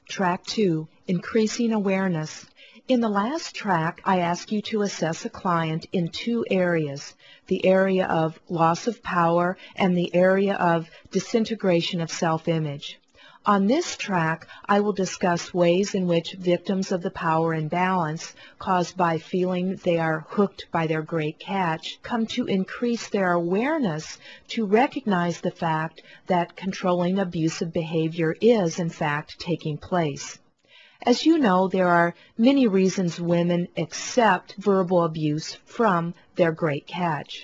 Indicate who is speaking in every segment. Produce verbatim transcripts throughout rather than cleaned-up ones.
Speaker 1: Track two, Increasing Awareness. In the last track, I asked you to assess a client in two areas, the area of loss of power and the area of disintegration of self-image. On this track, I will discuss ways in which victims of the power imbalance caused by feeling they are hooked by their great catch come to increase their awareness to recognize the fact that controlling abusive behavior is, in fact, taking place. As you know, there are many reasons women accept verbal abuse from their great catch.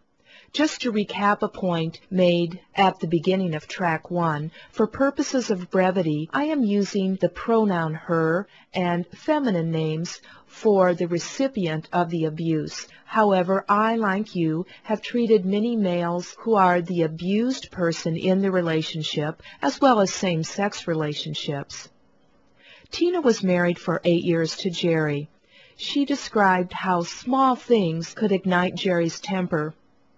Speaker 1: Just to recap a point made at the beginning of track one, for purposes of brevity, I am using the pronoun her and feminine names for the recipient of the abuse. However, I, like you, have treated many males who are the abused person in the relationship, as well as same-sex relationships. Tina was married for eight years to Jerry. She described how small things could ignite Jerry's temper.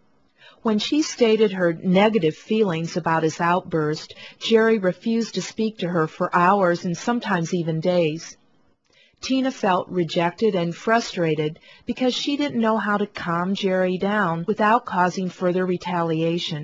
Speaker 1: When she stated her negative feelings about his outburst, Jerry refused to speak to her for hours and sometimes even days. Tina felt rejected and frustrated because she didn't know how to calm Jerry down without causing further retaliation.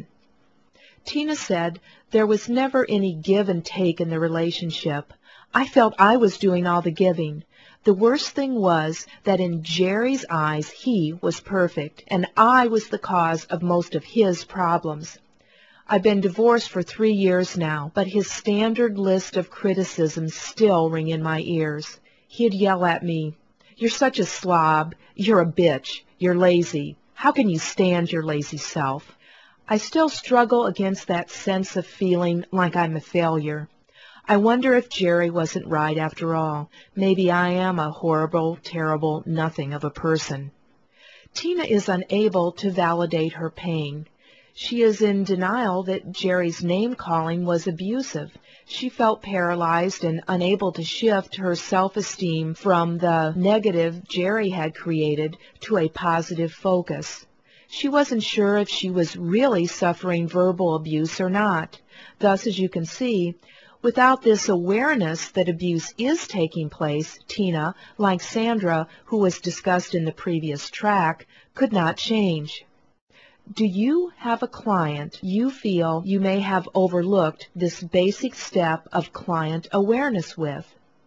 Speaker 1: Tina said there was never any give and take in the relationship. I felt I was doing all the giving. The worst thing was that in Jerry's eyes he was perfect, and I was the cause of most of his problems. I've been divorced for three years now, but his standard list of criticisms still ring in my ears. He'd yell at me, "You're such a slob, you're a bitch, you're lazy. How can you stand your lazy self?" I still struggle against that sense of feeling like I'm a failure. I wonder if Jerry wasn't right after all. Maybe I am a horrible, terrible nothing of a person. Tina is unable to validate her pain. She is in denial that Jerry's name-calling was abusive. She felt paralyzed and unable to shift her self-esteem from the negative Jerry had created to a positive focus. She wasn't sure if she was really suffering verbal abuse or not. Thus, as you can see, without this awareness that abuse is taking place, Tina, like Sandra, who was discussed in the previous track, could not change. Do you have a client you feel you may have overlooked this basic step of client awareness with?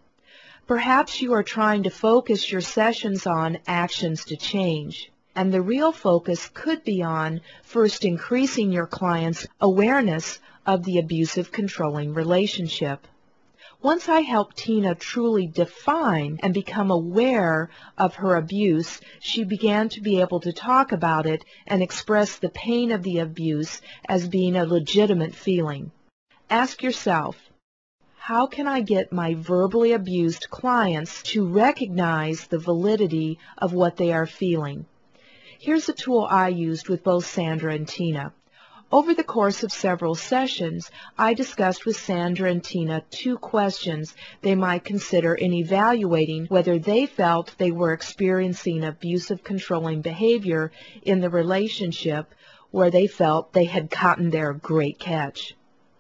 Speaker 1: Perhaps you are trying to focus your sessions on actions to change, and the real focus could be on first increasing your client's awareness of the abusive controlling relationship. Once I helped Tina truly define and become aware of her abuse, she began to be able to talk about it and express the pain of the abuse as being a legitimate feeling. Ask yourself, how can I get my verbally abused clients to recognize the validity of what they are feeling? Here's a tool I used with both Sandra and Tina. Over the course of several sessions, I discussed with Sandra and Tina two questions they might consider in evaluating whether they felt they were experiencing abusive controlling behavior in the relationship where they felt they had gotten their great catch.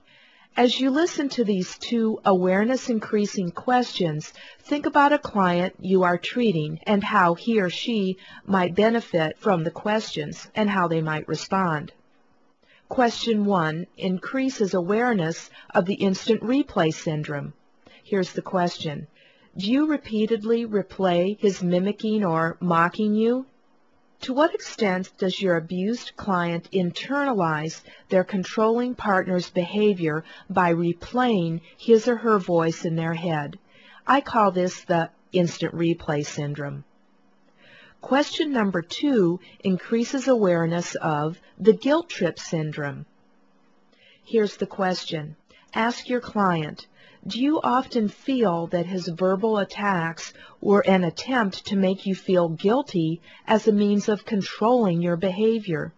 Speaker 1: As you listen to these two awareness-increasing questions, think about a client you are treating and how he or she might benefit from the questions and how they might respond. Question one increases awareness of the instant replay syndrome. Here's the question. Do you repeatedly replay his mimicking or mocking you? To what extent does your abused client internalize their controlling partner's behavior by replaying his or her voice in their head? I call this the instant replay syndrome. Question number two increases awareness of the guilt trip syndrome. Here's the question. Ask your client, do you often feel that his verbal attacks were an attempt to make you feel guilty as a means of controlling your behavior?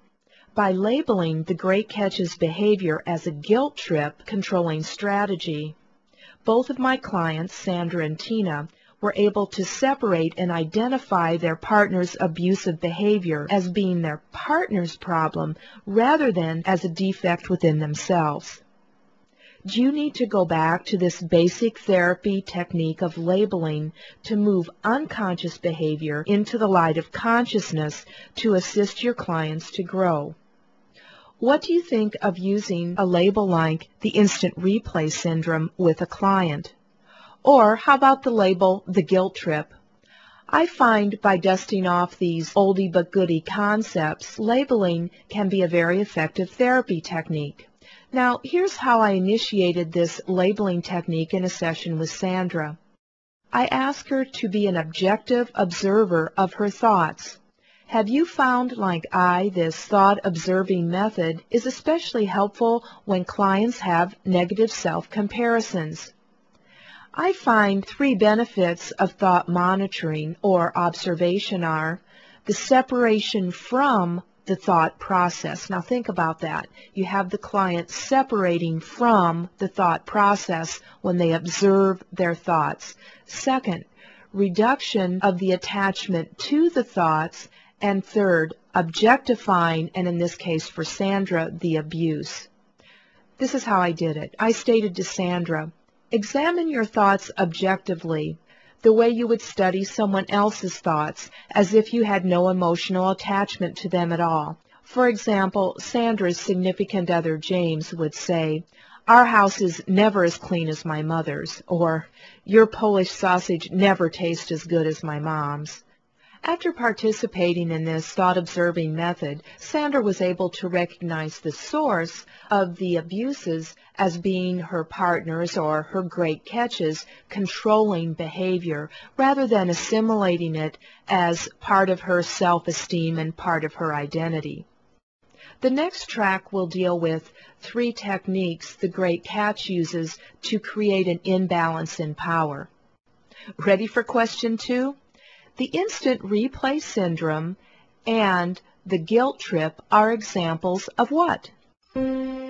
Speaker 1: By labeling the great catch's behavior as a guilt trip controlling strategy, both of my clients, Sandra and Tina, were able to separate and identify their partner's abusive behavior as being their partner's problem rather than as a defect within themselves. Do you need to go back to this basic therapy technique of labeling to move unconscious behavior into the light of consciousness to assist your clients to grow? What do you think of using a label like the instant replay syndrome with a client? Or how about the label the guilt trip? I find by dusting off these oldie but goodie concepts, labeling can be a very effective therapy technique. Now, here's how I initiated this labeling technique in a session with Sandra. I asked her to be an objective observer of her thoughts. Have you found, like I, this thought-observing method is especially helpful when clients have negative self-comparisons? I find three benefits of thought monitoring or observation are the separation from the thought process. Now think about that. You have the client separating from the thought process when they observe their thoughts. Second, reduction of the attachment to the thoughts. And third, objectifying, and in this case for Sandra, the abuse. This is how I did it. I stated to Sandra, examine your thoughts objectively, the way you would study someone else's thoughts, as if you had no emotional attachment to them at all. For example, Sandra's significant other, James, would say, our house is never as clean as my mother's, or your Polish sausage never tastes as good as my mom's. After participating in this thought-observing method, Sandra was able to recognize the source of the abuses as being her partner's or her great catches controlling behavior, rather than assimilating it as part of her self-esteem and part of her identity. The next track will deal with three techniques the great catch uses to create an imbalance in power. Ready for question two? The instant replay syndrome and the guilt trip are examples of what?